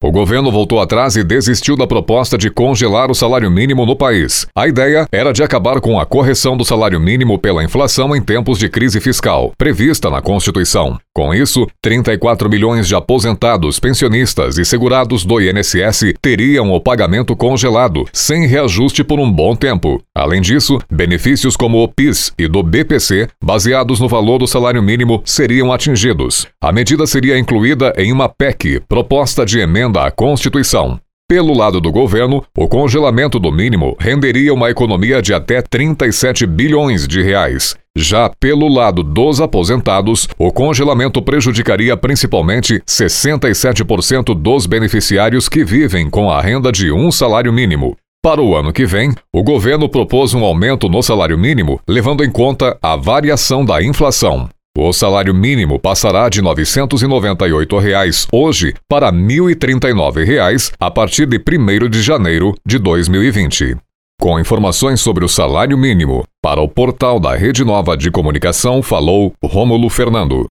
O governo voltou atrás e desistiu da proposta de congelar o salário mínimo no país. A ideia era de acabar com a correção do salário mínimo pela inflação em tempos de crise fiscal, prevista na Constituição. Com isso, 34 milhões de aposentados, pensionistas e segurados do INSS teriam o pagamento congelado, sem reajuste por um bom tempo. Além disso, benefícios como o PIS e do BPC, baseados no valor do salário mínimo, seriam atingidos. A medida seria incluída em uma PEC, proposta de emenda à Constituição. Pelo lado do governo, o congelamento do mínimo renderia uma economia de até 37 bilhões de reais. Já pelo lado dos aposentados, o congelamento prejudicaria principalmente 67% dos beneficiários que vivem com a renda de um salário mínimo. Para o ano que vem, o governo propôs um aumento no salário mínimo, levando em conta a variação da inflação. O salário mínimo passará de R$ 998 hoje para R$ 1.039 a partir de 1º de janeiro de 2020. Com informações sobre o salário mínimo, para o portal da Rede Nova de Comunicação, falou Rômulo Fernando.